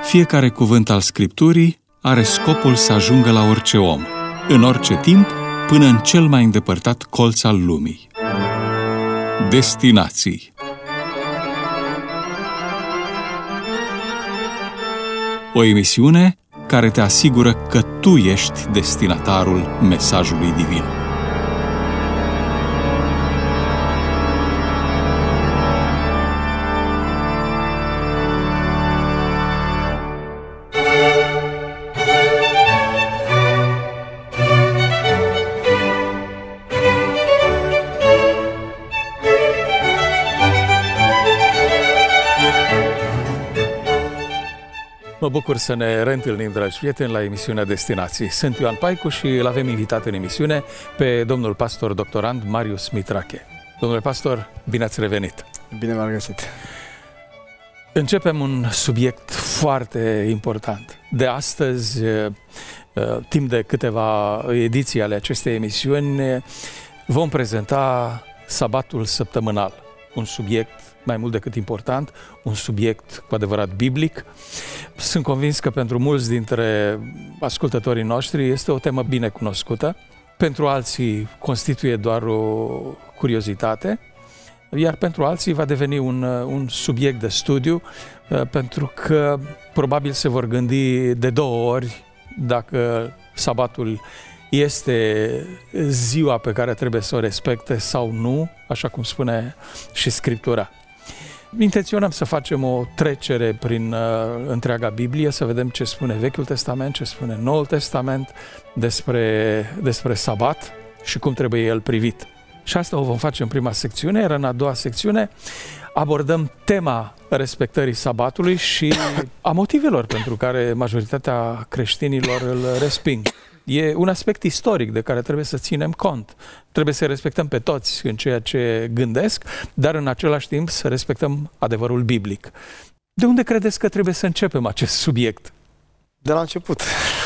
Fiecare cuvânt al Scripturii are scopul să ajungă la orice om, în orice timp, până în cel mai îndepărtat colț al lumii. Destinații. O emisiune care te asigură că tu ești destinatarul mesajului divin. Mă bucur să ne reîntâlnim, dragi prieteni, la emisiunea Destinații. Sunt Ioan Paicu și îl avem invitat în emisiune pe domnul pastor doctorand Marius Mitrache. Domnule pastor, bine ați revenit! Bine v-am găsit! Începem un subiect foarte important. De astăzi, timp de câteva ediții ale acestei emisiuni, vom prezenta sabatul săptămânal. Un subiect mai mult decât important, un subiect cu adevărat biblic. Sunt convins că pentru mulți dintre ascultătorii noștri este o temă bine cunoscută. Pentru alții constituie doar o curiozitate, iar pentru alții va deveni un subiect de studiu, pentru că probabil se vor gândi de două ori dacă sabatul este ziua pe care trebuie să o respecte sau nu, așa cum spune și Scriptura. Intenționăm să facem o trecere prin întreaga Biblie, să vedem ce spune Vechiul Testament, ce spune Noul Testament despre sabat și cum trebuie el privit. Și asta o vom face în prima secțiune, iar în a doua secțiune abordăm tema respectării sabatului și a motivelor pentru care majoritatea creștinilor îl resping. E un aspect istoric de care trebuie să ținem cont. Trebuie să respectăm pe toți în ceea ce gândesc, dar în același timp să respectăm adevărul biblic. De unde credeți că trebuie să începem acest subiect? De la început.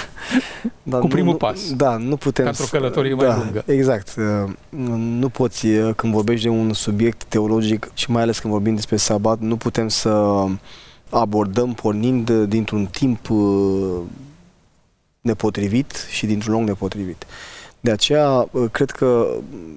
Cu primul pas. Da, nu putem. Ca într-o călătorie mai lungă. Exact. Nu poți, când vorbești de un subiect teologic și mai ales când vorbim despre sabat, nu putem să abordăm pornind dintr-un timp nepotrivit și dintr-un loc nepotrivit. De aceea, cred că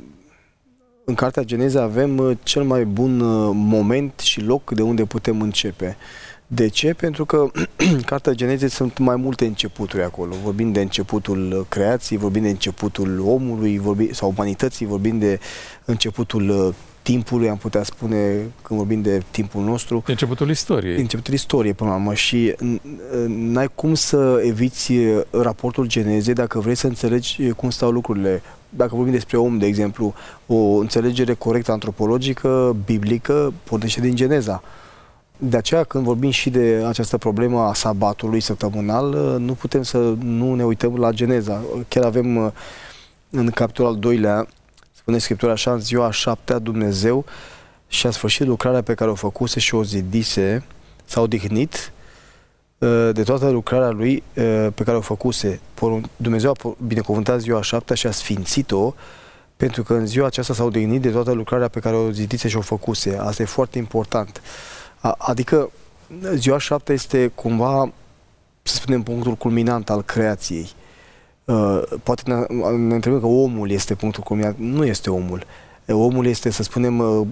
în Cartea Geneza avem cel mai bun moment și loc de unde putem începe. De ce? Pentru că în Cartea Genezei sunt mai multe începuturi acolo. Vorbim de începutul creației, vorbim de începutul omului sau umanității, vorbim de începutul timpului, am putea spune, când vorbim de timpul nostru. Începutul istoriei. Începutul istoriei, până la urmă. Și n-ai cum să eviți raportul Genezei dacă vrei să înțelegi cum stau lucrurile. Dacă vorbim despre om, de exemplu, o înțelegere corectă antropologică, biblică, pornește din Geneza. De aceea, când vorbim și de această problemă a sabatului săptămânal, nu putem să nu ne uităm la Geneza. Chiar avem în capitolul al 2-lea, spune Scriptura așa, în ziua a 7-a Dumnezeu și-a sfârșit lucrarea pe care o făcuse și o zidise, s-a odihnit de toată lucrarea lui pe care o făcuse. Dumnezeu a binecuvântat ziua a 7-a și a sfințit-o, pentru că în ziua aceasta s-a odihnit de toată lucrarea pe care o zidise și o făcuse. Asta e foarte important. Adică ziua 7 este cumva, să spunem, punctul culminant al creației. Poate ne întrebăm că omul este punctul culminant. Nu este omul. Omul este, să spunem,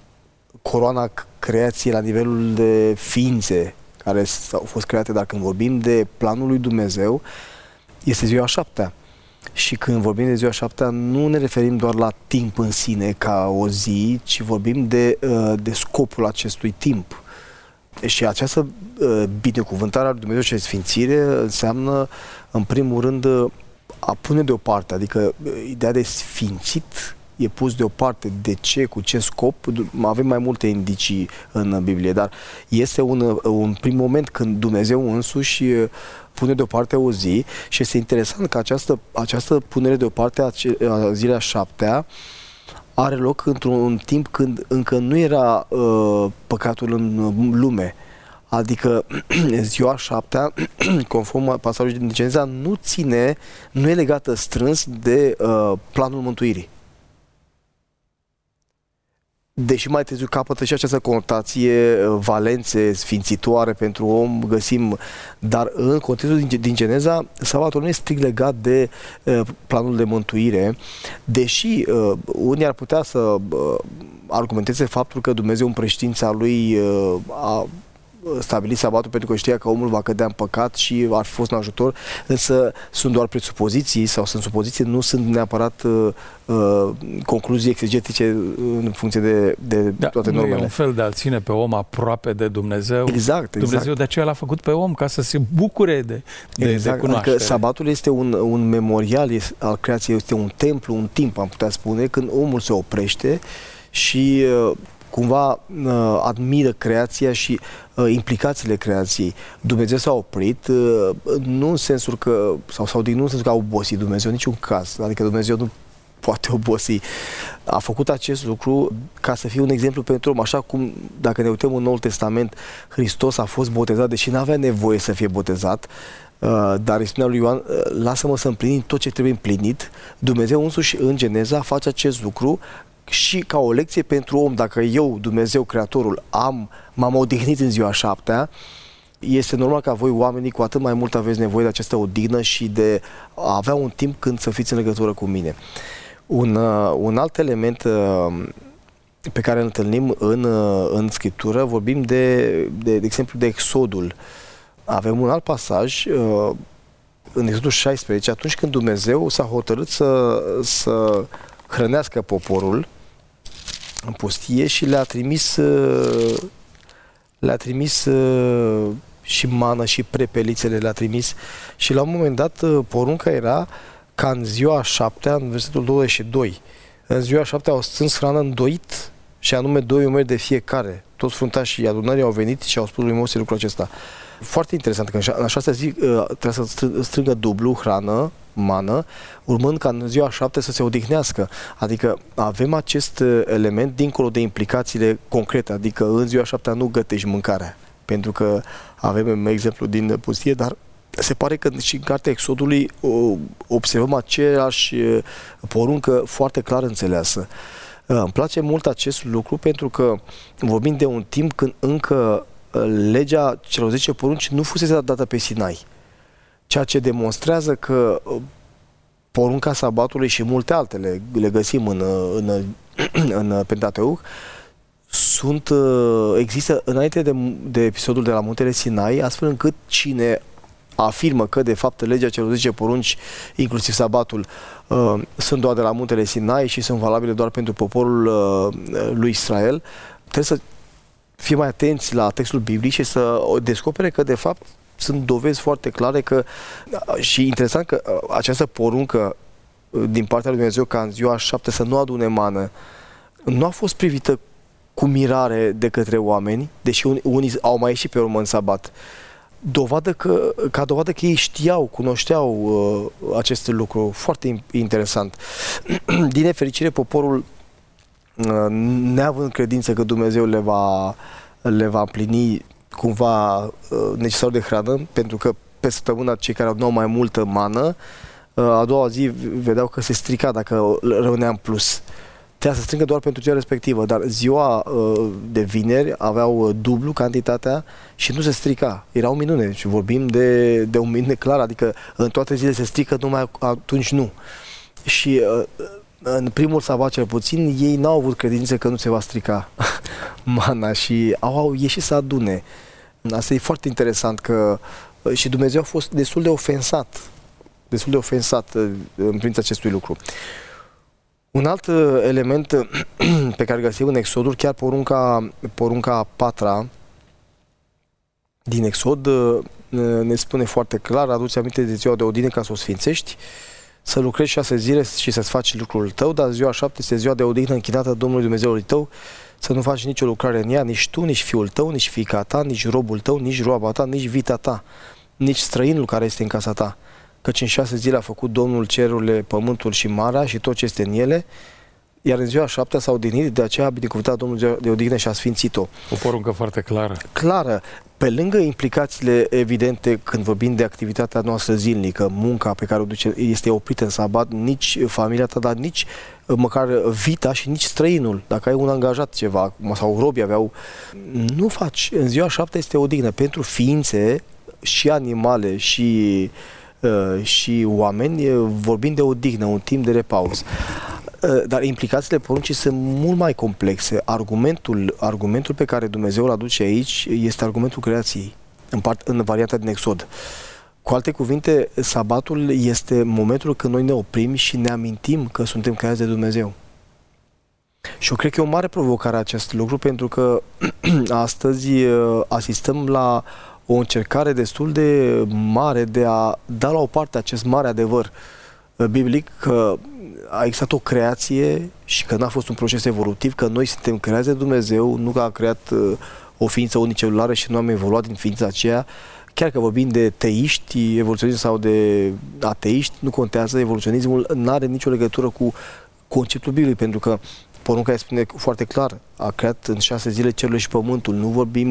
coroana creației la nivelul de ființe care au fost create. Dar când vorbim de planul lui Dumnezeu, este ziua 7-a. Și când vorbim de ziua 7-a, nu ne referim doar la timp în sine ca o zi, ci vorbim de scopul acestui timp. Și această binecuvântare a lui Dumnezeu și sfințire înseamnă, în primul rând, a pune deoparte, adică ideea de sfințit e pus deoparte. De ce? Cu ce scop? Avem mai multe indicii în Biblie, dar este un prim moment când Dumnezeu însuși pune deoparte o zi și este interesant că această punere deoparte a zilei a 7-a are loc într-un timp când încă nu era păcatul în lume. Adică ziua 7-a, conform pasajului din Geneza, nu e legată strâns de planul mântuirii. deși mai târziu capătă și această conotație, valențe sfințitoare pentru om, găsim, dar în contextul din Geneza, sabatul nu este strict legat de planul de mântuire, deși unii ar putea să argumenteze faptul că Dumnezeu în preștiința lui a stabilit sabatul pentru că știa că omul va cădea în păcat și ar fi fost un ajutor, însă sunt doar presupoziții sau sunt supoziții, nu sunt neapărat concluzii exegetice în funcție de toate normele. E un fel de a-l ține pe om aproape de Dumnezeu. Exact. Dumnezeu de aceea l-a făcut pe om, ca să se bucure de cunoaștere. Adică sabatul este un memorial al creației, este un templu, un timp, am putea spune, când omul se oprește și cumva admiră creația și implicațiile creației. Dumnezeu s-a oprit, nu în sensul că, sau din nu în sensul că a obosit Dumnezeu, în niciun caz. Adică Dumnezeu nu poate obosi. A făcut acest lucru ca să fie un exemplu pentru om, așa cum, dacă ne uităm în Noul Testament, Hristos a fost botezat, deși nu avea nevoie să fie botezat, dar îi spunea lui Ioan, lasă-mă să împlinim tot ce trebuie împlinit. Dumnezeu însuși în Geneza face acest lucru și ca o lecție pentru om. Dacă eu, Dumnezeu, Creatorul, m-am odihnit în ziua 7-a, este normal ca voi, oamenii, cu atât mai mult aveți nevoie de această odihnă și de a avea un timp când să fiți în legătură cu mine. Un alt element pe care îl întâlnim în Scriptură, vorbim de exemplu de Exodul. Avem un alt pasaj în Exodul 16, atunci când Dumnezeu s-a hotărât să hrănească poporul în pustie și le-a trimis și mană și prepelițele le-a trimis și la un moment dat porunca era ca în ziua 7-a, în versetul 22, în ziua 7-a au strâns hrană îndoit și anume 2 umeri de fiecare. Toți fruntașii adunării au venit și au spus lui Moise lucrul acesta. Foarte interesant că în așa zi trebuie să strângă dublu hrană, mană, urmând ca în ziua 7 să se odihnească. Adică avem acest element dincolo de implicațiile concrete, adică în ziua 7 nu gătești mâncarea, pentru că avem exemplu din pustie, dar se pare că și în cartea Exodului observăm aceeași poruncă foarte clar înțeleasă. Îmi place mult acest lucru pentru că vorbim de un timp când încă legea celor 10 porunci nu fusese dată pe Sinai. Ceea ce demonstrează că porunca sabatului și multe altele le găsim în Pentateuch există înainte de episodul de la Muntele Sinai, astfel încât cine afirmă că de fapt legea celor 10 porunci, inclusiv sabatul, sunt doar de la Muntele Sinai și sunt valabile doar pentru poporul lui Israel, trebuie să fie mai atenți la textul biblic și să descopere că de fapt sunt dovezi foarte clare că, și interesant că această poruncă din partea lui Dumnezeu ca în ziua 7 să nu adune mană nu a fost privită cu mirare de către oameni, deși unii au mai ieșit pe urmă în sabat. Ca dovadă că ei cunoșteau acest lucru. Foarte interesant. Din nefericire, poporul, neavând credință că Dumnezeu le va împlini cumva necesarul de hrană, pentru că pe săptămână cei care au mai multă mană, a doua zi vedeau că se strica dacă rămânea în plus. Trebuia să strângă doar pentru ziua respectivă, dar ziua de vineri aveau dublu cantitatea și nu se strica. Era o minune și vorbim de o minune clară, adică în toate zilele se strică, numai atunci nu. Și în primul sabat cel puțin, ei n-au avut credință că nu se va strica mana și au ieșit să adune. Asta e foarte interesant că și Dumnezeu a fost destul de ofensat în privința acestui lucru. Un alt element pe care îl găsim în Exodul, chiar porunca 4-a din Exod ne spune foarte clar: adu-ți aminte de ziua de odihnă ca să o sfințești, să lucrezi 6 zile și să-ți faci lucrul tău, dar ziua 7 este ziua de odihnă închinată Domnului Dumnezeului tău, să nu faci nicio lucrare în ea, nici tu, nici fiul tău, nici fiica ta, nici robul tău, nici roaba ta, nici vita ta, nici străinul care este în casa ta. Căci în 6 zile a făcut Domnul cerurile, pământul și marea și tot ce este în ele, iar în ziua 7 s-a odihnit, de aceea a binecuvântat Domnul de odihnă și a sfințit-o. O poruncă foarte clară. Clară. Pe lângă implicațiile evidente când vorbim de activitatea noastră zilnică, munca pe care o duce este oprită în sabat, nici familia ta, dar nici măcar vita și nici străinul. Dacă ai un angajat ceva, sau robii aveau, nu faci. În ziua 7 este odihnă pentru ființe și animale și oameni, vorbind de odihnă, un timp de repaus. Dar implicațiile poruncii sunt mult mai complexe. Argumentul pe care Dumnezeu îl aduce aici este argumentul creației, în varianta din Exod. Cu alte cuvinte, sabatul este momentul când noi ne oprim și ne amintim că suntem creați de Dumnezeu. Și eu cred că e o mare provocare acest lucru, pentru că astăzi asistăm la o încercare destul de mare de a da la o parte acest mare adevăr biblic, că a existat o creație și că n-a fost un proces evolutiv, că noi suntem creați de Dumnezeu, nu că a creat o ființă unicelulară și nu am evoluat din ființa aceea. Chiar că vorbim de teiști, evoluționism sau de ateiști, nu contează, evoluționismul nu are nicio legătură cu conceptul biblic, pentru că porunca spune foarte clar, a creat în 6 zile cerul și pământul. Nu vorbim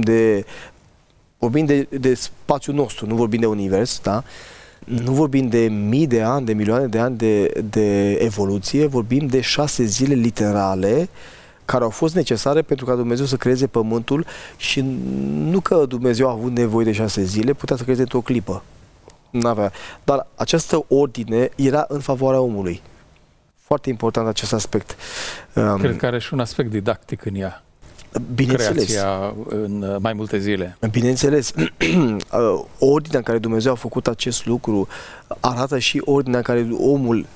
de spațiul nostru, nu vorbim de univers, da? Nu vorbim de mii de ani, de milioane de ani de evoluție, vorbim de 6 zile literale care au fost necesare pentru ca Dumnezeu să creeze pământul, și nu că Dumnezeu a avut nevoie de 6 zile, putea să creeze într-o clipă. N-avea. Dar această ordine era în favoarea omului. Foarte important acest aspect. Cred că are și un aspect didactic în ea. Bineînțeles. Creația în mai multe zile. Bineînțeles. Ordinea în care Dumnezeu a făcut acest lucru arată și ordinea în care omul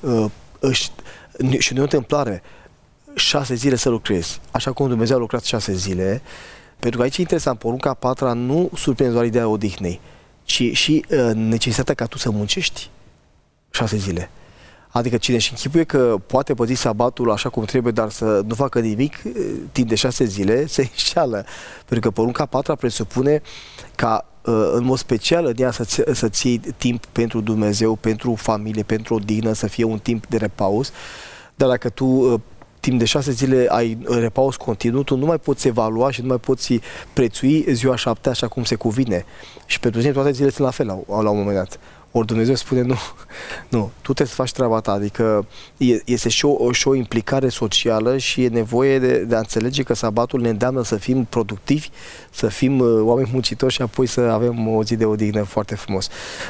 și nu e o întâmplare, 6 zile să lucrezi, așa cum Dumnezeu a lucrat 6 zile, pentru că aici e interesant, porunca a 4-a nu surprinde doar ideea odihnei, ci și necesitatea ca tu să muncești 6 zile. Adică cine își închipuie că poate păzi sabatul așa cum trebuie, dar să nu facă nimic timp de 6 zile, se înșeală. Pentru că porunca a 4-a presupune ca în mod special în ea să-ți iei timp pentru Dumnezeu, pentru familie, pentru odihnă, să fie un timp de repaus. Dar dacă tu timp de 6 zile ai repaus continuu, tu nu mai poți evalua și nu mai poți prețui ziua 7 așa cum se cuvine. Și pentru tine toate zilele sunt la fel la un moment dat. Ori Dumnezeu spune, nu, tu trebuie să faci treaba ta, adică este și o implicare socială și e nevoie de a înțelege că sabatul ne îndeamnă să fim productivi, să fim oameni muncitori și apoi să avem o zi de odihnă foarte frumos.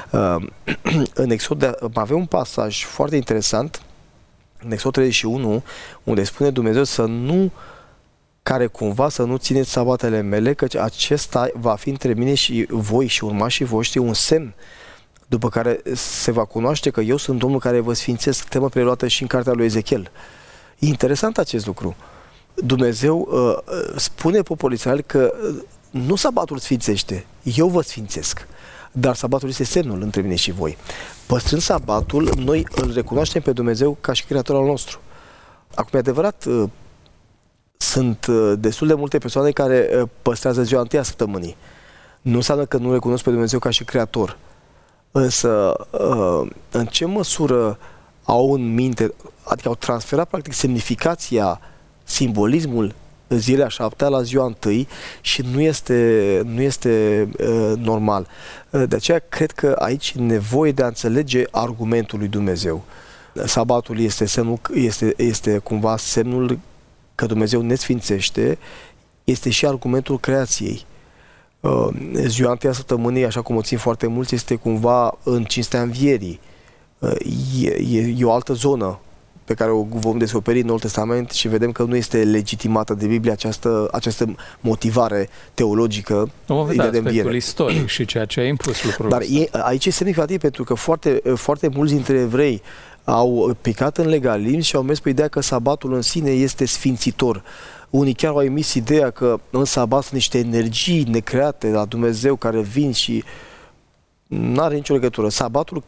În Exod avem un pasaj foarte interesant, în Exod 31, unde spune Dumnezeu care cumva să nu țineți sabatele mele, căci acesta va fi între mine și voi și urmașii voștri un semn, după care se va cunoaște că eu sunt Domnul care vă sfințesc, temă preluată și în cartea lui Ezechiel. E interesant acest lucru. Dumnezeu spune poporului Israel că nu sabatul sfințește, eu vă sfințesc, dar sabatul este semnul între mine și voi. Păstrând sabatul, noi îl recunoaștem pe Dumnezeu ca și creator al nostru. Acum, e adevărat, sunt destul de multe persoane care păstrează ziua întâia săptămânii. Nu înseamnă că nu recunosc pe Dumnezeu ca și creator. Însă, în ce măsură au în minte, adică au transferat practic semnificația, simbolismul zilei a 7-a la ziua întâi și nu este normal. De aceea cred că aici e nevoie de a înțelege argumentul lui Dumnezeu. Sabatul este cumva semnul că Dumnezeu ne sfințește, este și argumentul creației. Ziua întâia săptămânii, așa cum o țin foarte mulți, este cumva în cinstea învierii. E o altă zonă pe care o vom descoperi în Noul Testament și vedem că nu este legitimată de Biblie această motivare teologică. Vom vedea aspectul istoric și ceea ce a impus lucrul Dar aici e semnificativ, pentru că foarte mulți dintre evrei au picat în legalism și au mers pe ideea că sabatul în sine este sfințitor. Unii chiar au emis ideea că în sabat sunt niște energii necreate la Dumnezeu care vin și nu are nicio legătură. Sabatul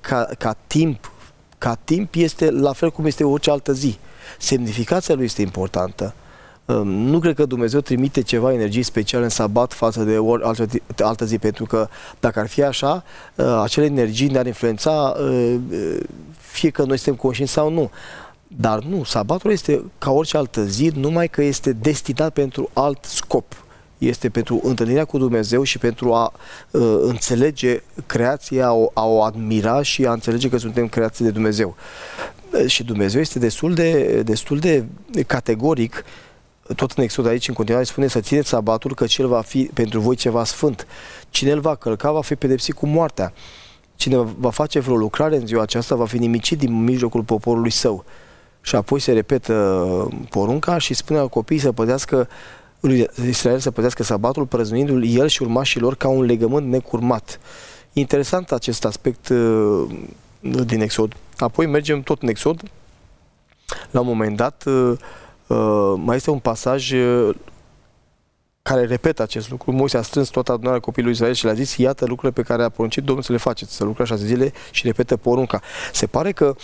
ca timp este la fel cum este orice altă zi. Semnificația lui este importantă. Nu cred că Dumnezeu trimite ceva energii speciale în sabat față de altă zi, pentru că dacă ar fi așa, acele energii ne-ar influența fie că noi suntem conștienți sau nu. Dar nu, sabatul este ca orice altă zi, numai că este destinat pentru alt scop. Este pentru întâlnirea cu Dumnezeu și pentru a înțelege creația, a o admira și a înțelege că suntem creați de Dumnezeu. Și Dumnezeu este destul de categoric, tot în Exod aici, în continuare, spune să țineți sabatul, că el va fi pentru voi ceva sfânt. Cine îl va călca va fi pedepsit cu moartea. Cine va face vreo lucrare în ziua aceasta va fi nimicit din mijlocul poporului său. Și apoi se repetă porunca și spune la copiii să păzească, lui Israel să păzească sabatul, prăznuindu-l el și urmașii lor ca un legământ necurmat. Interesant acest aspect din Exod. Apoi mergem tot în Exod. La un moment dat mai este un pasaj care repetă acest lucru. Moise a strâns toată adunarea copiilor lui Israel și le-a zis: iată lucrurile pe care a poruncit Domnul să le faceți, să lucrați 6 zile, și repetă porunca. Se pare că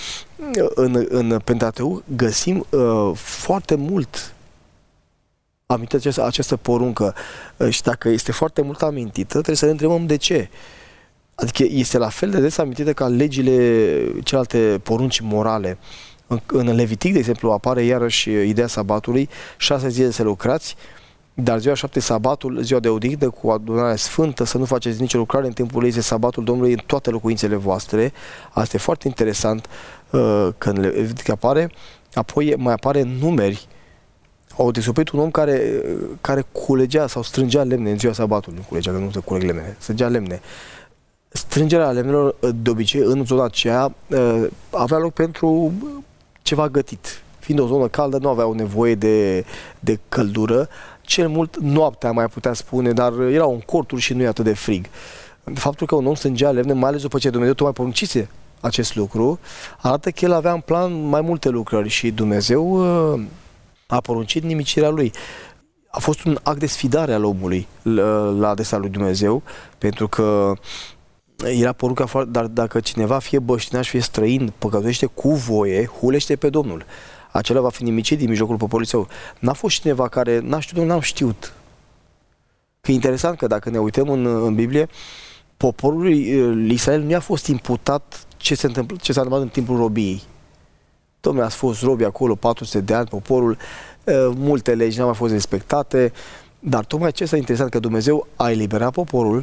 în Pentateuc găsim foarte mult amintită această poruncă, și dacă este foarte mult amintită, trebuie să ne întrebăm de ce. Adică este la fel de des amintită ca legile, celelalte porunci morale. În Levitic, de exemplu, apare iarăși ideea sabatului: 6 zile să lucrați, dar ziua 7 sabatul, ziua de odihnă cu adunarea sfântă, să nu faceți nicio lucrare, în timpul ei este sabatul Domnului în toate locuințele voastre. Asta e foarte interesant că în Levitic apare. Apoi mai apare în Numeri. Au descoperit un om care culegea sau strângea lemne în ziua sabatului. Nu culegea, că nu se culeg lemne, strângea lemne. Strângerea lemnelor, de obicei, în zona aceea avea loc pentru ceva gătit. Fiind o zonă caldă, nu aveau nevoie de căldură. Cel mult noaptea, mai putea spune, dar erau în corturi și nu e atât de frig. Faptul că un om strângea lemne, mai ales după ce Dumnezeu tocmai poruncise acest lucru, arată că el avea în plan mai multe lucrări și Dumnezeu a poruncit nimicirea lui. A fost un act de sfidare al omului la adresa lui Dumnezeu, pentru că era porunca: dar dacă cineva, fie băștinaș, fie străin, păcătuiește cu voie, hulește pe Domnul. Acela va fi nimicit din mijlocul poporului său. N-a fost cineva care n-a știut, n-am știut. Că e interesant că dacă ne uităm în Biblie, poporului Israel nu i-a fost imputat ce s-a întâmplat în timpul robiei. Dom'le, a fost robi acolo 400 de ani, poporul, multe legi n-au mai fost respectate, dar tocmai ce este interesant, că Dumnezeu a eliberat poporul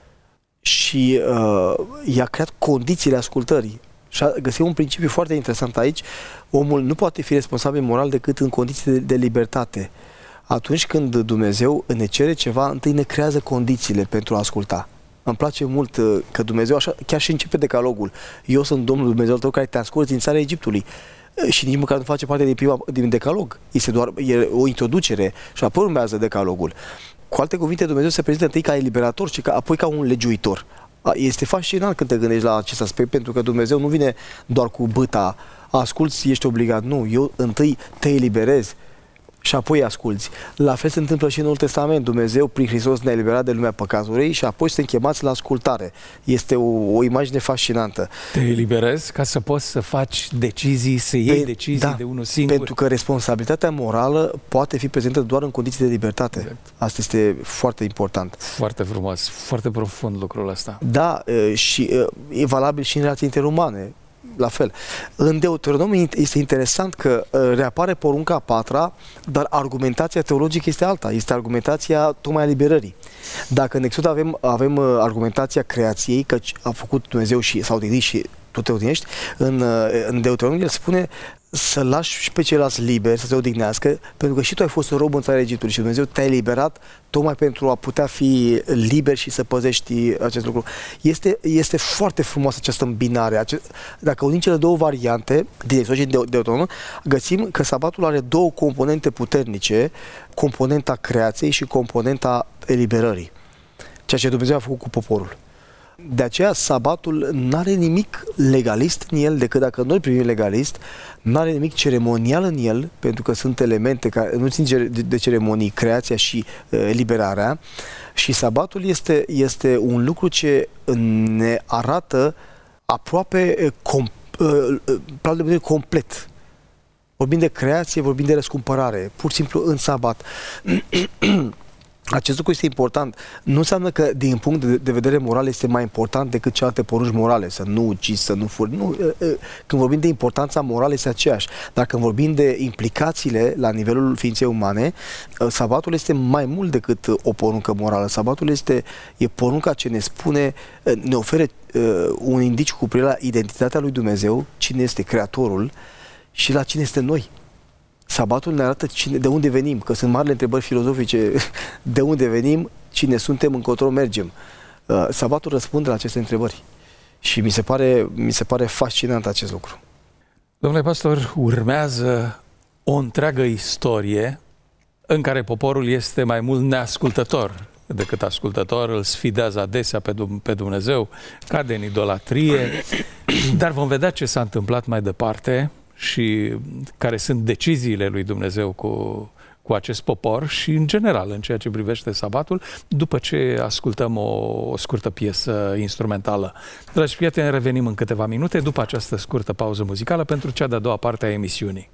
și i-a creat condițiile ascultării. Și găsim un principiu foarte interesant aici: omul nu poate fi responsabil moral decât în condiții de libertate. Atunci când Dumnezeu ne cere ceva, întâi ne creează condițiile pentru a asculta. Îmi place mult că Dumnezeu așa, chiar și începe decalogul: eu sunt Domnul Dumnezeu tău care te-a scos din țara Egiptului. Și nici măcar nu face parte din decalog. Este doar o introducere și apoi urmează decalogul. Cu alte cuvinte, Dumnezeu se prezintă întâi ca eliberator și apoi ca un legiuitor. Este fascinant când te gândești la acest aspect, pentru că Dumnezeu nu vine doar cu bâta: asculți, ești obligat. Nu, eu întâi te eliberez și apoi asculți. La fel se întâmplă și în Noul Testament. Dumnezeu prin Hristos ne-a eliberat de lumea păcatului și apoi suntem chemați la ascultare. Este o imagine fascinantă. Te eliberezi ca să poți să faci decizii, să iei decizii de unul singur. Pentru că responsabilitatea morală poate fi prezentă doar în condiții de libertate. Exact. Asta este foarte important. Foarte frumos, foarte profund lucrul ăsta. Da, și e valabil și în relații interumane. La fel. În Deuteronomie este interesant că reapare porunca a 4-a, dar argumentația teologică este alta. Este argumentația tocmai a liberării. Dacă în Exod avem argumentația creației, că a făcut Dumnezeu și s-a odihnit și tu te odihnești, în Deuteronomie el spune să lași și pe ceilalți liberi să se odihnească, pentru că și tu ai fost rob în țara Egiptului și Dumnezeu te-a eliberat tocmai pentru a putea fi liber și să păzești acest lucru. Este foarte frumoasă această îmbinare. Dacă unim cele două variante din Exod și Deuteronomie, găsim că sabatul are două componente puternice: componenta creației și componenta eliberării. Ceea ce Dumnezeu a făcut cu poporul. De aceea sabatul nu are nimic legalist în el, decât dacă noi privim legalist, nu are nimic ceremonial în el, pentru că sunt elemente care nu țin de ceremonii, creația și eliberarea. Și sabatul este un lucru ce ne arată aproape complet. Vorbim de creație, vorbim de răscumpărare, pur și simplu în sabat. Acest lucru este important. Nu înseamnă că din punct de vedere moral este mai important decât celelalte porunci morale, să nu ucizi, să nu furi. Nu, când vorbim de importanța morală este aceeași. Dar când vorbim de implicațiile la nivelul ființei umane, sabatul este mai mult decât o poruncă morală. Sabatul e porunca ce ne spune, ne oferă un indiciu cu privire la identitatea lui Dumnezeu, cine este Creatorul și la cine este noi. Sabatul ne arată de unde venim, că sunt marile întrebări filozofice, de unde venim, cine suntem, încotro mergem. Sabatul răspunde la aceste întrebări și mi se pare fascinant acest lucru. Domnule pastor, urmează o întreagă istorie în care poporul este mai mult neascultător decât ascultător, îl sfidează adesea pe Dumnezeu, cade în idolatrie, dar vom vedea ce s-a întâmplat mai departe și care sunt deciziile lui Dumnezeu cu acest popor și în general în ceea ce privește sabatul, după ce ascultăm o scurtă piesă instrumentală. Dragi prieteni, revenim în câteva minute după această scurtă pauză muzicală pentru cea de-a doua parte a emisiunii.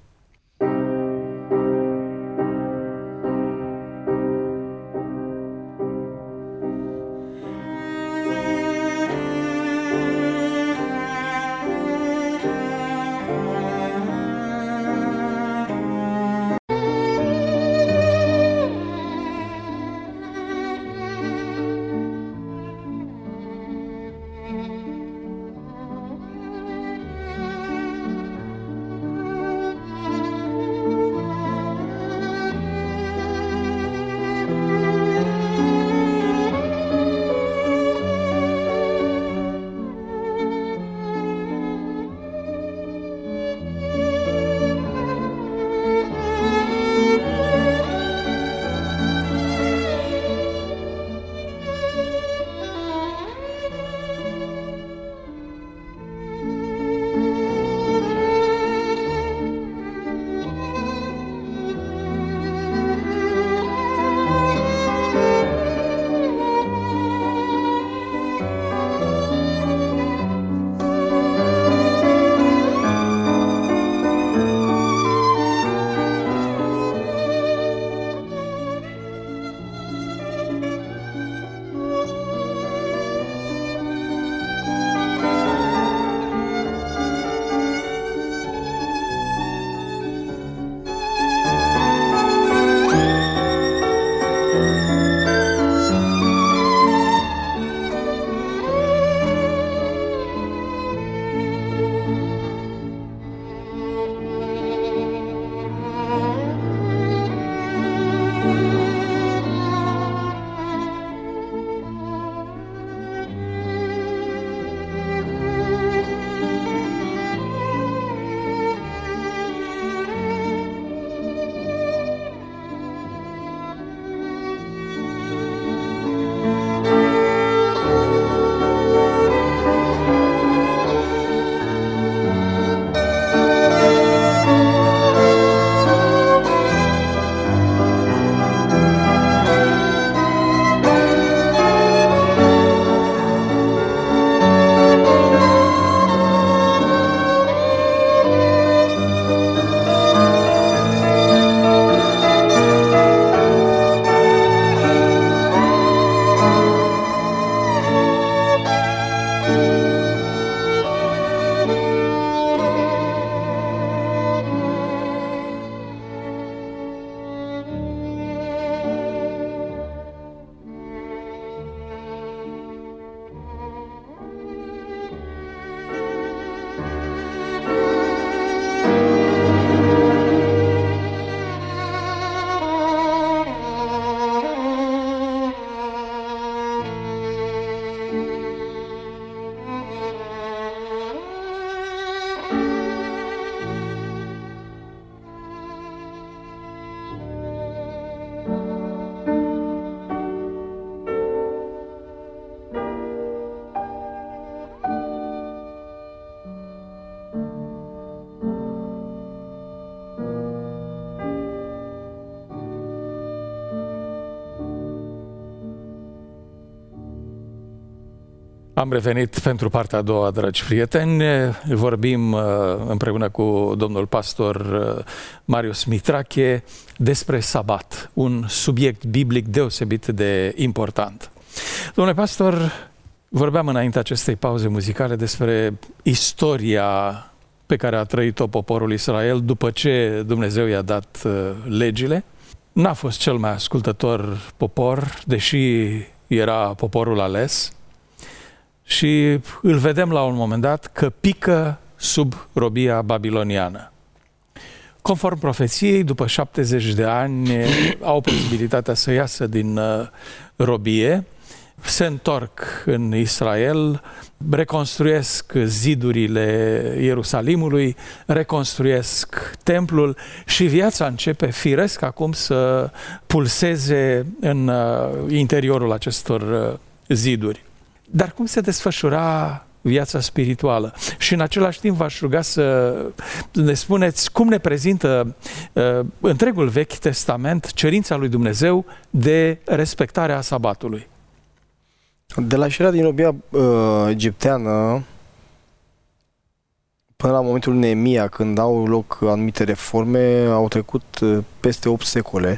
Am revenit pentru partea a doua, dragi prieteni. Vorbim împreună cu domnul pastor Marius Mitrache despre sabat, un subiect biblic deosebit de important. Domnule pastor, vorbeam înainte acestei pauze muzicale despre istoria pe care a trăit-o poporul Israel după ce Dumnezeu i-a dat legile. N-a fost cel mai ascultător popor, deși era poporul ales. Și îl vedem la un moment dat că pică sub robia babiloniană. Conform profeției, după 70 de ani au posibilitatea să iasă din robie, se întorc în Israel, reconstruiesc zidurile Ierusalimului, reconstruiesc templul și viața începe firesc acum să pulseze în interiorul acestor ziduri. Dar cum se desfășura viața spirituală? Și în același timp v-aș ruga să ne spuneți cum ne prezintă întregul Vechi Testament cerința lui Dumnezeu de respectarea sabatului. De la ieșirea din robia egipteană până la momentul Neemia, când au loc anumite reforme, au trecut peste 8 secole.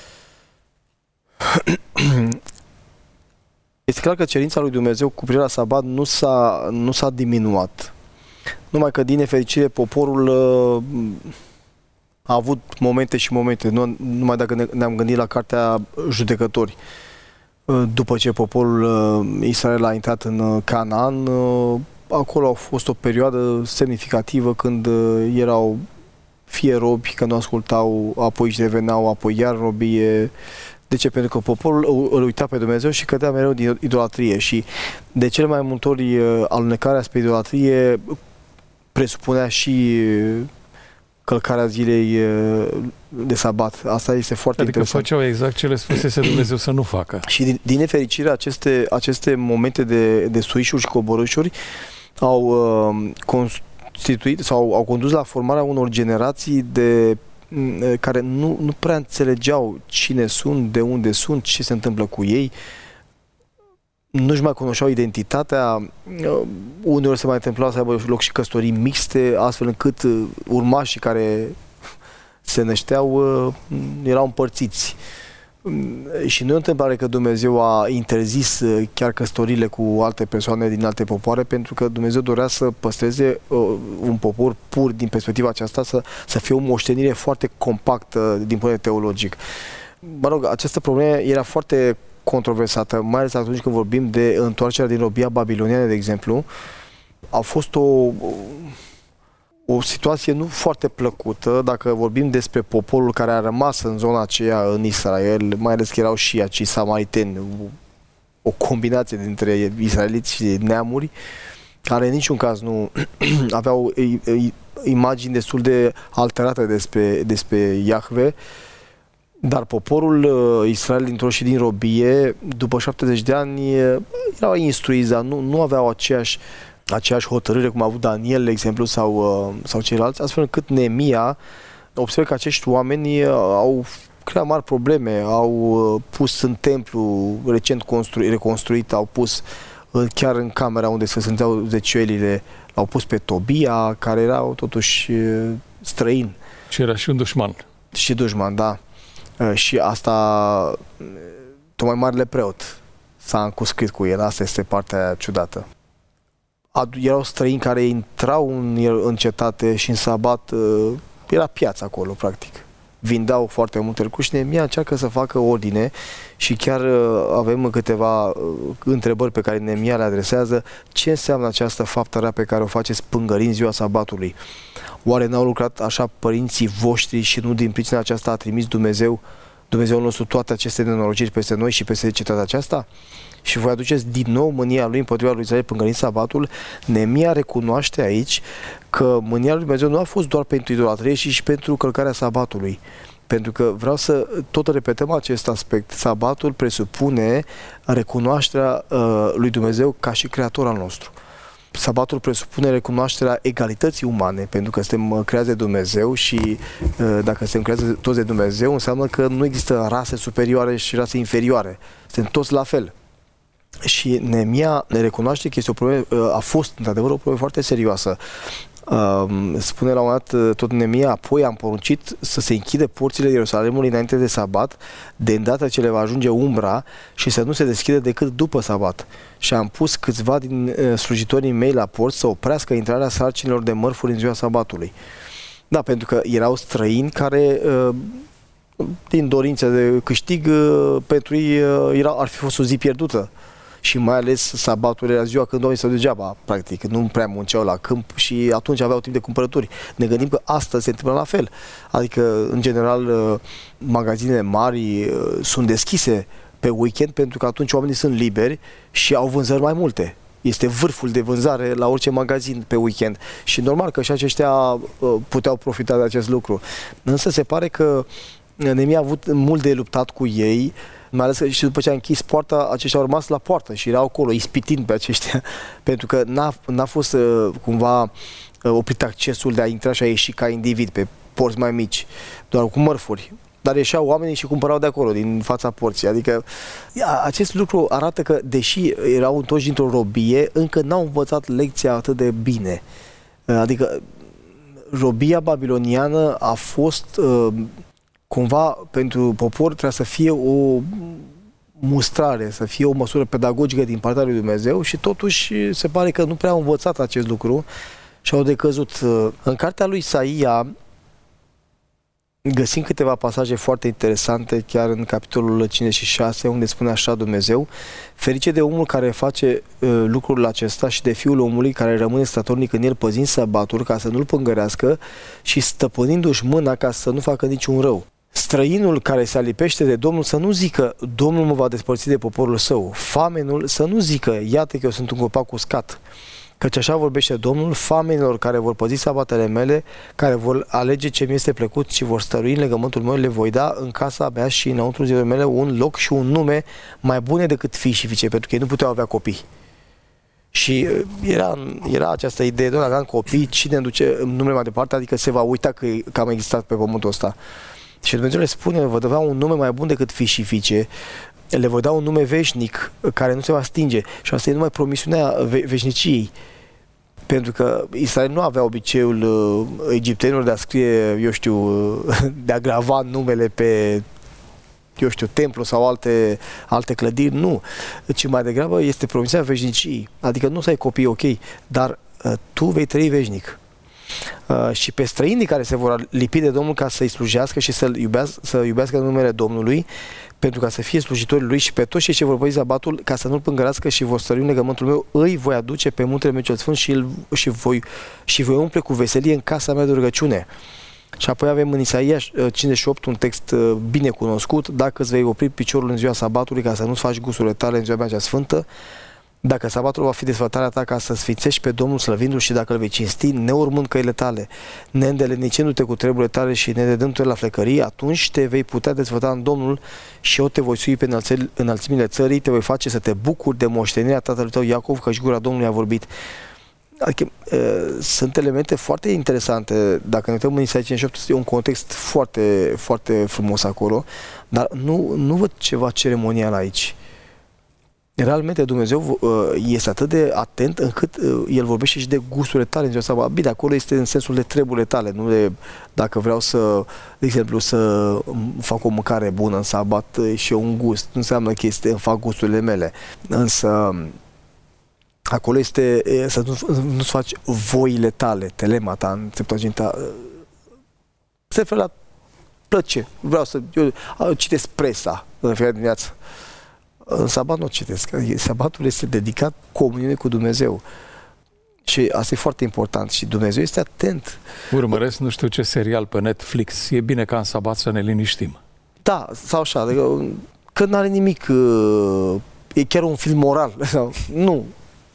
Este clar că cerința lui Dumnezeu cu privire la sabat nu s-a diminuat. Numai că, din nefericire, poporul a avut momente și momente. Numai dacă ne-am gândit la cartea Judecători. După ce poporul Israel a intrat în Canaan, acolo a fost o perioadă semnificativă când erau fie robi, că nu ascultau, apoi își reveneau, apoi iar robie. De ce? Pentru că poporul îl uita pe Dumnezeu și cădea mereu din idolatrie. Și de cele mai multe ori alunecarea spre idolatrie presupunea și călcarea zilei de sabat. Asta este foarte interesant. Adică făceau exact ce le spusese Dumnezeu să nu facă. Și din nefericire aceste momente de suișuri și coborâșuri au constituit sau au condus la formarea unor generații care nu prea înțelegeau cine sunt, de unde sunt, ce se întâmplă cu ei, nu-și mai cunoșteau identitatea, uneori se mai întâmplau să aibă loc și căsătorii mixte, astfel încât urmașii care se nășteau erau împărțiți. Și nu e o întâmplare că Dumnezeu a interzis chiar căsătorile cu alte persoane din alte popoare, pentru că Dumnezeu dorea să păstreze un popor pur din perspectiva aceasta, să fie o moștenire foarte compactă din punct de vedere teologic. Mă rog, această problemă era foarte controversată, mai ales atunci când vorbim de întoarcerea din robia babiloniană, de exemplu. A fost o situație nu foarte plăcută, dacă vorbim despre poporul care a rămas în zona aceea, în Israel, mai ales că erau și acei samariteni, o combinație dintre israeliți și neamuri, care în niciun caz nu aveau imagini destul de alterate despre Iahve, dar poporul Israel dintr-o și din robie, după 70 de ani, erau instruiți, dar nu aveau aceeași hotărâre cum a avut Daniel, de exemplu, sau ceilalți, astfel încât Neemia observă că acești oameni au creat mari probleme, au pus în templu recent reconstruit, au pus chiar în camera unde se sfânteau zeciuielile, l-au pus pe Tobia, care era totuși străin. Și era și un dușman. Și dușman, da. Și asta, tocmai marele preot s-a încuscrit cu el, asta este partea ciudată. Erau străini care intrau în cetate și în sabat, era piața acolo, practic. Vindeau foarte multe lucruri și Neemia încearcă să facă ordine și chiar avem câteva întrebări pe care Neemia le adresează. Ce înseamnă această faptă rea pe care o faceți pângărind ziua sabatului? Oare n-au lucrat așa părinții voștri și nu din pricina aceasta a trimis Dumnezeul nostru toate aceste nenorociri peste noi și peste cetatea aceasta? Și voi aduceți din nou mânia lui împotriva lui Israel pângărind sabatul. Neemia recunoaște aici că mânia lui Dumnezeu nu a fost doar pentru idolatrie, ci și pentru călcarea sabatului. Pentru că vreau să tot repetăm acest aspect. Sabatul presupune recunoașterea lui Dumnezeu ca și creator al nostru. Sabatul presupune recunoașterea egalității umane, pentru că suntem creați de Dumnezeu și dacă suntem creați toți de Dumnezeu, înseamnă că nu există rase superioare și rase inferioare. Suntem toți la fel. Și Neemia ne recunoaște că este o problemă, a fost într-adevăr o problemă foarte serioasă. Spune la un moment dat tot Neemia: apoi am poruncit să se închide porțile Ierusalimului înainte de sabat, de îndată ce le va ajunge umbra, și să nu se deschidă decât după sabat. Și am pus câțiva din slujitorii mei la porți să oprească intrarea sarcinilor de mărfuri în ziua sabatului. Da, pentru că erau străini care, din dorință de câștig, pentru ei ar fi fost o zi pierdută. Și mai ales sabatul era ziua când oamenii stau degeaba, practic, nu prea munceau la câmp și atunci aveau timp de cumpărături. Ne gândim că astăzi se întâmplă la fel. Adică, în general, magazinele mari sunt deschise pe weekend pentru că atunci oamenii sunt liberi și au vânzări mai multe. Este vârful de vânzare la orice magazin pe weekend. Și normal că și aceștia puteau profita de acest lucru. Însă se pare că Neemia a avut mult de luptat cu ei, mai ales că și după ce a închis poarta, aceștia au rămas la poartă și erau acolo, ispitind pe aceștia, pentru că n-a fost cumva oprit accesul de a intra și a ieși ca individ pe porți mai mici, doar cu mărfuri. Dar ieșeau oamenii și cumpărau de acolo, din fața porții. Adică acest lucru arată că, deși erau întoși dintr-o robie, încă n-au învățat lecția atât de bine. Adică robia babiloniană a fost... cumva pentru popor trebuie să fie o mustrare, să fie o măsură pedagogică din partea lui Dumnezeu și totuși se pare că nu prea au învățat acest lucru și au decăzut. În cartea lui Isaia găsim câteva pasaje foarte interesante, chiar în capitolul 56, unde spune așa Dumnezeu: ferice de omul care face lucrul acesta și de fiul omului care rămâne statornic în el, păzind săbatul ca să nu-l pângărească și stăpânindu-și mâna ca să nu facă niciun rău. Străinul care se alipește de Domnul să nu zică: Domnul mă va despărți de poporul său. Famenul să nu zică: iată că eu sunt un copac uscat. Căci așa vorbește Domnul: famenilor care vor păzi sabatele mele, care vor alege ce mi este plăcut și vor stărui în legământul meu, le voi da în casa mea și înăuntru zilelor mele un loc și un nume mai bune decât fii și fiice, pentru că ei nu puteau avea copii. Și era această idee: doar aveam copii, cine duce numele mai departe, adică se va uita că am existat pe pământul ăsta. Și Dumnezeu le spune: vă dădea un nume mai bun decât fii și fiice, le voi da un nume veșnic care nu se va stinge. Și asta e numai promisiunea veșniciei. Pentru că Israel nu avea obiceiul egiptenilor de a scrie, de a grava numele pe, templu sau alte clădiri, nu. Ci mai degrabă este promisiunea veșniciei. Adică nu să ai copii, ok, dar tu vei trăi veșnic. Și pe străinii care se vor lipi de Domnul ca să-i slujească și să iubească numele Domnului, pentru ca să fie slujitorii lui, și pe toți cei ce vor păzi sabatul ca să nu-l pângărească și vor stărui în legământul meu, îi voi aduce pe muntele meu cel sfânt și voi umple cu veselie în casa mea de rugăciune. Și apoi avem în Isaia 58 un text bine cunoscut: dacă îți vei opri piciorul în ziua sabatului ca să nu-ți faci gusturile tale în ziua mea cea sfântă, dacă sabatul va fi desfătarea ta ca să sfințești pe Domnul slăvindu-L, și dacă îl vei cinsti neurmând căile tale, neîndelenicându-te cu treburile tale și nededându-te la flecării, atunci te vei putea desfăta în Domnul și eu te voi sui pe înălțimile țării, te voi face să te bucuri de moștenirea tatălui tău Iacov, căci gura Domnului a vorbit. Adică, sunt elemente foarte interesante. Dacă ne uităm în Isaia 58, este un context foarte, foarte frumos acolo, dar nu văd ceva ceremonial aici. Realmente Dumnezeu este atât de atent încât El vorbește și de gusturile tale în ziua sabat. Bine, acolo este în sensul de treburile tale, nu de dacă vreau de exemplu, să fac o mâncare bună în sabat și eu un gust. Nu înseamnă că îmi fac gusturile mele. Însă acolo este să nu-ți faci voile tale, telemata în Septuaginta. Se referă la plăcere. Eu citesc presa în fiecare dimineață. În sabat nu citesc. Sabatul este dedicat comuniunii cu Dumnezeu. Și asta e foarte important. Și Dumnezeu este atent. Urmăresc nu știu ce serial pe Netflix. E bine ca în sabat să ne liniștim. Da, sau așa. Adică, că n-are nimic. E chiar un film moral. Nu.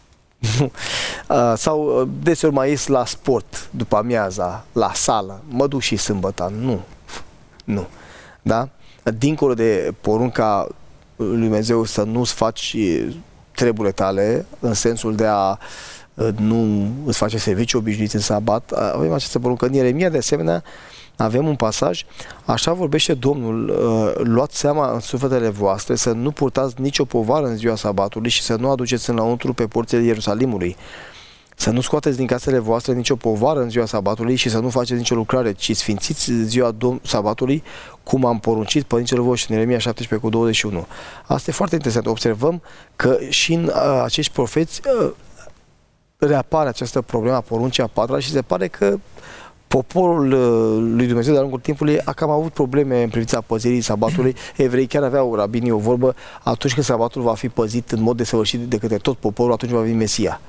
Sau deseori mai ies la sport după amiaza, la sală. Mă duc și sâmbătă. Nu. Da? Dincolo de porunca lui Dumnezeu să nu-ți faci treburile tale, în sensul de a nu îți face servicii obișnuiți în sabat, avem această poruncă în Ieremia, de asemenea, Avem un pasaj, așa vorbește Domnul, luați seama în sufletele voastre să nu purtați nicio povară în ziua sabatului și să nu aduceți înăuntru pe porțile Ierusalimului. Să nu scoateți din casele voastre nicio povară în ziua sabatului și să nu faceți nicio lucrare, ci sfințiți ziua sabatului, cum am poruncit părinților voștri, în Ieremia 17:21. Asta e foarte interesant. Observăm că și în acești profeți reapare această problemă a poruncii a patra și se pare că poporul lui Dumnezeu de-a lungul timpului a cam avut probleme în privința păzirii sabatului. Evrei chiar aveau, rabinii, o vorbă: atunci când sabatul va fi păzit în mod desăvârșit de către tot poporul, atunci va veni Mesia.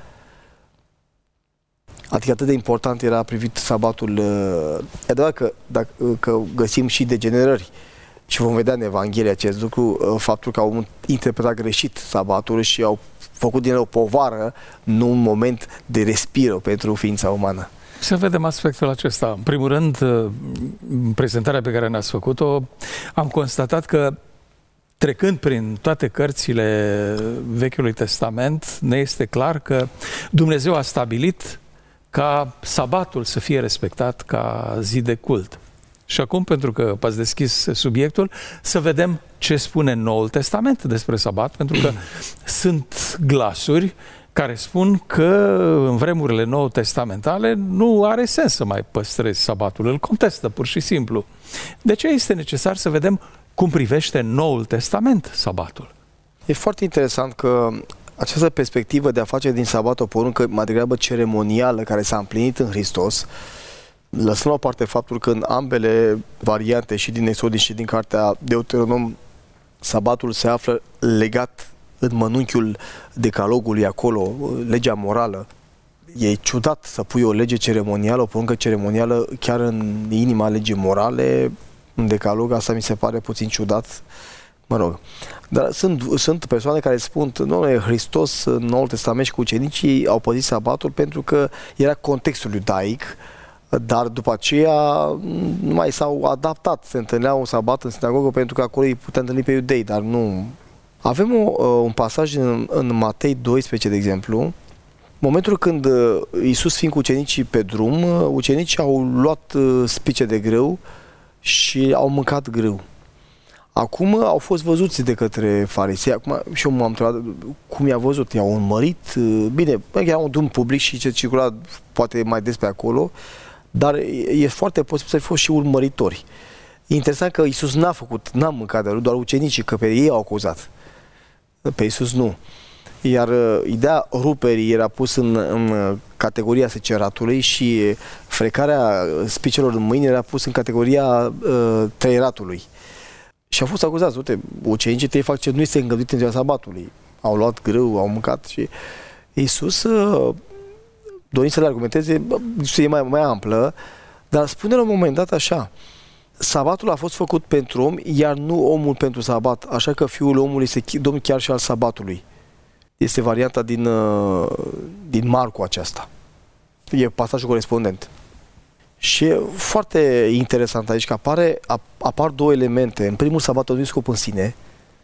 Adică atât de important era privit sabatul. E adevărat că găsim și degenerări și vom vedea în Evanghelie acest lucru, faptul că au interpretat greșit sabatul și au făcut din el o povară, nu un moment de respiro pentru ființa umană. Să vedem aspectul acesta. În primul rând, în prezentarea pe care ne-ați făcut-o, am constatat că trecând prin toate cărțile Vechiului Testament, ne este clar că Dumnezeu a stabilit ca sabatul să fie respectat ca zi de cult. Și acum, pentru că v-ați deschis subiectul, să vedem ce spune Noul Testament despre sabat, pentru că sunt glasuri care spun că în vremurile nou-testamentale nu are sens să mai păstrezi sabatul, îl contestă pur și simplu. De ce este necesar să vedem cum privește Noul Testament sabatul? E foarte interesant că această perspectivă de a face din sabat o poruncă mai degrabă ceremonială care s-a împlinit în Hristos, lăsând la o parte faptul că în ambele variante, și din Exodus și din cartea Deuteronom, sabatul se află legat în mănunchiul decalogului acolo, legea morală. E ciudat să pui o lege ceremonială, o poruncă ceremonială chiar în inima legii morale, în decalog. Asta mi se pare puțin ciudat. Mă rog. Dar sunt persoane care spun: nu, Hristos în Noul Testament și cu ucenicii au păzit sabatul pentru că era contextul iudaic, dar după aceea nu mai s-au adaptat. Se întâlneau un sabat în sinagogă pentru că acolo îi putea întâlni pe iudei, dar nu. Avem un pasaj în Matei 12, de exemplu, momentul când Iisus, fiind cu ucenicii pe drum, ucenicii au luat spice de grâu și au mâncat grâu. Acum au fost văzuți de către farisei. Acum și eu m-am întrebat cum i-a văzut. I-au urmărit. Bine, era un drum public și ce circula poate mai des pe acolo, dar e foarte posibil să fi fost și urmăritori. E interesant că Iisus n-a mâncat de grâu, doar ucenicii, că pe ei au acuzat. Pe Iisus nu. Iar ideea ruperii era pus în categoria seceratului și frecarea spicelor în mâini era pus în categoria tăieratului. Și au fost acuzați: uite, ucenicii tăi fac ce nu este îngăduit în ziua sabatului. Au luat grâu, au mâncat. Și Iisus, dorind să le argumenteze, e mai amplă, dar spune la un moment dat așa: sabatul a fost făcut pentru om, iar nu omul pentru sabat, așa că Fiul omului este domn chiar și al sabatului. Este varianta din Marcu aceasta. E pasajul corespondent. Și e foarte interesant aici că apar două elemente. În primul, sabatul nu e scop în sine,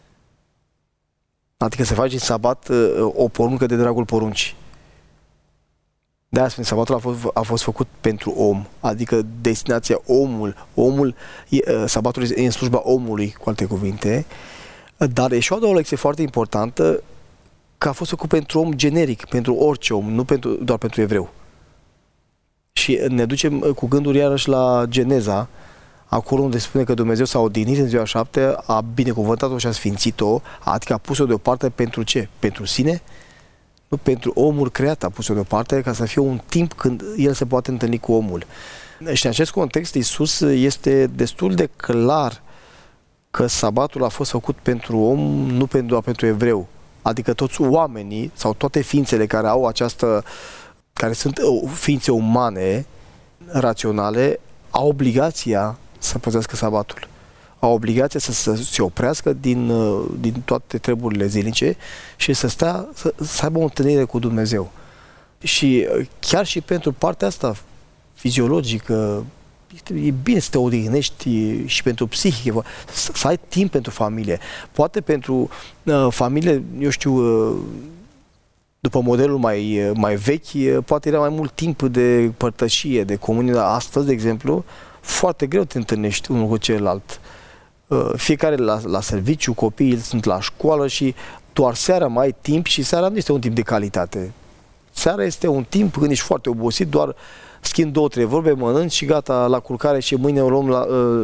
adică se face din sabat o poruncă de dragul poruncii. De-aia spune, sabatul a fost făcut pentru om, adică destinația omul, sabatul e în slujba omului, cu alte cuvinte, dar e și o lecție foarte importantă, că a fost făcut pentru om generic, pentru orice om, nu doar pentru evreu. Și ne ducem cu gânduri iarăși la Geneza, acolo unde spune că Dumnezeu s-a odihnit în ziua 7, a binecuvântat-o și a sfințit-o, adică a pus-o deoparte pentru ce? Pentru sine? Nu, pentru omul creat a pus-o deoparte, ca să fie un timp când el se poate întâlni cu omul. Și în acest context, Iisus este destul de clar că sabatul a fost făcut pentru om, nu doar pentru evreu. Adică toți oamenii sau toate ființele care sunt ființe umane, raționale, au obligația să păzească sabatul. Au obligația să se oprească din toate treburile zilnice și să aibă o întâlnire cu Dumnezeu. Și chiar și pentru partea asta fiziologică, e bine să te odihnești și pentru psihic, să ai timp pentru familie. Poate pentru familie, eu știu, după modelul mai vechi, poate era mai mult timp de părtășie, de comunie, dar astăzi, de exemplu, foarte greu te întâlnești unul cu celălalt. Fiecare la serviciu, copiii sunt la școală și doar seara mai ai timp și seara nu este un timp de calitate. Seara este un timp când ești foarte obosit, doar schimbi 2-3 vorbe, mănânci și gata, la culcare și mâine o luăm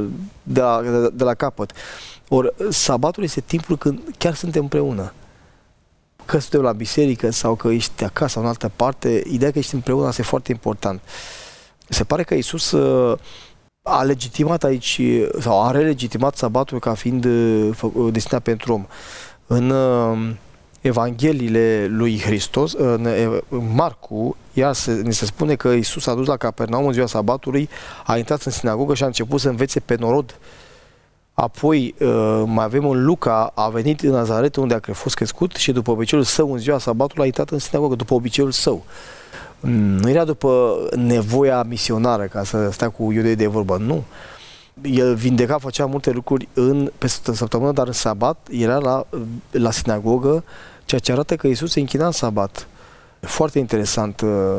de la capăt. Ori sabatul este timpul când chiar suntem împreună. Că suntem la biserică sau că ești acasă sau în altă parte, ideea că ești împreună este foarte important. Se pare că Iisus a legitimat aici, sau a relegitimat sabatul ca fiind destinat pentru om. În Evangheliile lui Hristos, în Marcu, ne se spune că Iisus a dus la Capernaum în ziua sabatului, a intrat în sinagogă și a început să învețe pe norod. Apoi mai avem în Luca, a venit în Nazaret unde a fost crescut și după obiceiul său în ziua sabatului a intrat în sinagogă, după obiceiul său. Nu era după nevoia misionară ca să stea cu iudei de vorbă, nu. El vindeca, făcea multe lucruri pe săptămână, dar în sabat era la sinagogă, ceea ce arată că Iisus se închina în sabat. Foarte interesant.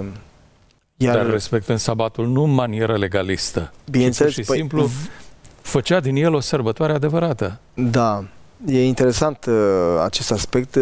Dar respectând sabatul nu în manieră legalistă. Bineînțeles, și simplu făcea din el o sărbătoare adevărată. Da, e interesant acest aspect,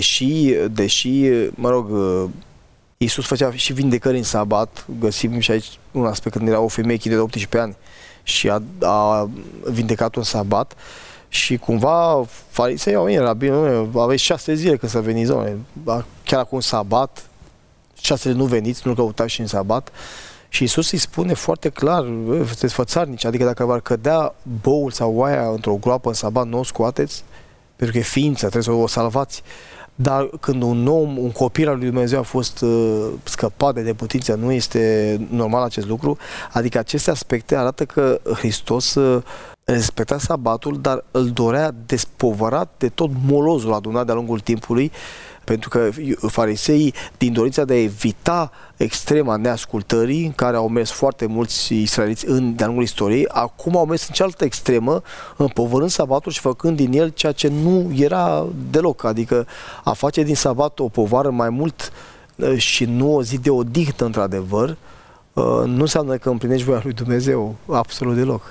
deși, mă rog, Iisus făcea și vindecări în sabat, găsim și aici un aspect când era o femeie de 18 ani și a vindecat-o în sabat și cumva farisei au venit, aveți 6 zile când să veniți, chiar acum sabat, 6 zile nu veniți, nu căutați și în sabat. Și Iisus îi spune foarte clar, sunteți fățarnici, adică dacă v-ar cădea boul sau oaia într-o groapă în sabat, nu o scoateți, pentru că e ființă, trebuie să o salvați. Dar când un copil al lui Dumnezeu a fost scăpat de neputință, nu este normal acest lucru. Adică aceste aspecte arată că Hristos respecta sabatul, dar îl dorea despovărat de tot molozul adunat de-a lungul timpului, pentru că fariseii, din dorința de a evita extrema neascultării, în care au mers foarte mulți israeliți de-a lungul istoriei, acum au mers în cealaltă extremă, împovărând sabatul și făcând din el ceea ce nu era deloc, adică a face din sabat o povară mai mult și nu o zi de odihnă, într-adevăr, nu înseamnă că împlinești voia lui Dumnezeu, absolut deloc.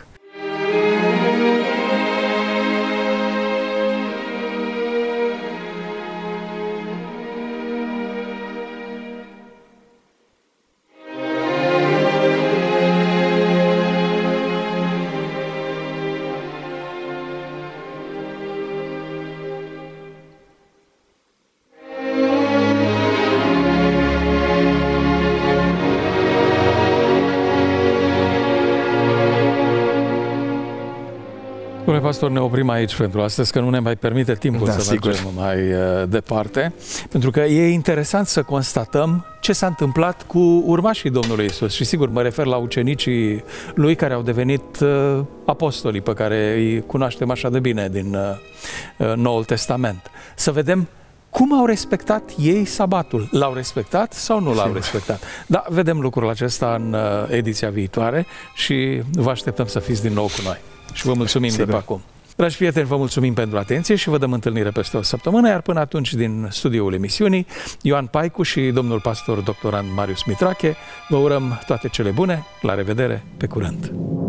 Domnule pastor, ne oprim aici pentru astăzi, că nu ne mai permite timpul să mergem mai departe, pentru că e interesant să constatăm ce s-a întâmplat cu urmașii Domnului Iisus. Și sigur, mă refer la ucenicii lui care au devenit apostolii pe care îi cunoaștem așa de bine din Noul Testament. Să vedem cum au respectat ei sabatul. L-au respectat sau nu l-au respectat? Da, vedem lucrul acesta în ediția viitoare și vă așteptăm să fiți din nou cu noi. Și vă mulțumim de pe acum. Dragi prieteni, vă mulțumim pentru atenție și vă dăm întâlnire peste o săptămână, iar până atunci, din studioul emisiunii, Ioan Paicu și domnul pastor doctorand Marius Mitrache, vă urăm toate cele bune, la revedere, pe curând!